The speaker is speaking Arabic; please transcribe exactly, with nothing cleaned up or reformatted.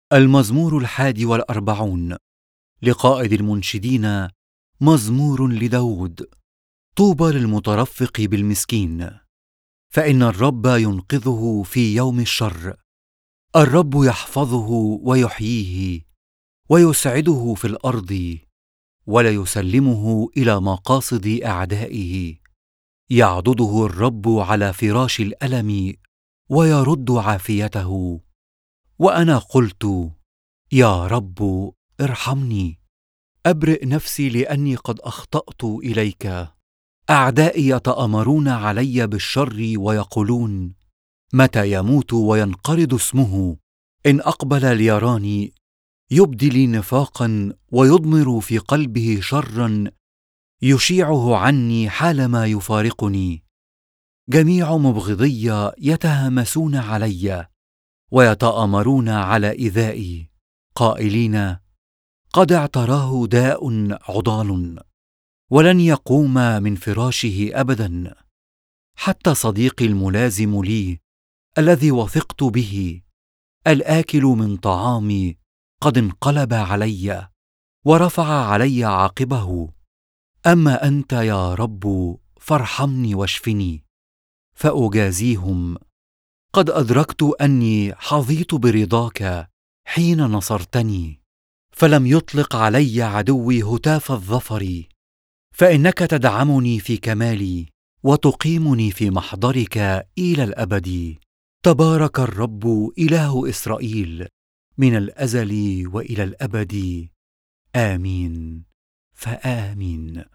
المزمور الحادي والأربعون لقائد المنشدين، مزمور لداود. طوبى للمترفق بالمسكين، فإن الرب ينقذه في يوم الشر. الرب يحفظه ويحييه ويسعده في الأرض، ولا يسلمه إلى مقاصد أعدائه. يعضده الرب على فراش الألم ويرد عافيته. وأنا قلت: يا رب ارحمني، أبرئ نفسي لأني قد أخطأت إليك. أعدائي يتآمرون علي بالشر ويقولون: متى يموت وينقرض اسمه؟ إن أقبل ليراني يبدي لي نفاقا ويضمر في قلبه شرا يشيعه عني حالما يفارقني. جميع مبغضي يتهامسون علي ويتآمرون على إيذائي، قائلين: قد اعتراه داء عضال ولن يقوم من فراشه أبدا. حتى صديقي الملازم لي الذي وثقت به، الآكل من طعامي، قد انقلب علي ورفع علي عاقبه. أما أنت يا رب فارحمني واشفني. فأجازيهم: قد أدركت أني حظيت برضاك حين نصرتني، فلم يطلق علي عدوي هتاف الظفر. فإنك تدعمني في كمالي وتقيمني في محضرك إلى الأبد. تبارك الرب إله إسرائيل من الأزل وإلى الأبد. آمين فآمين.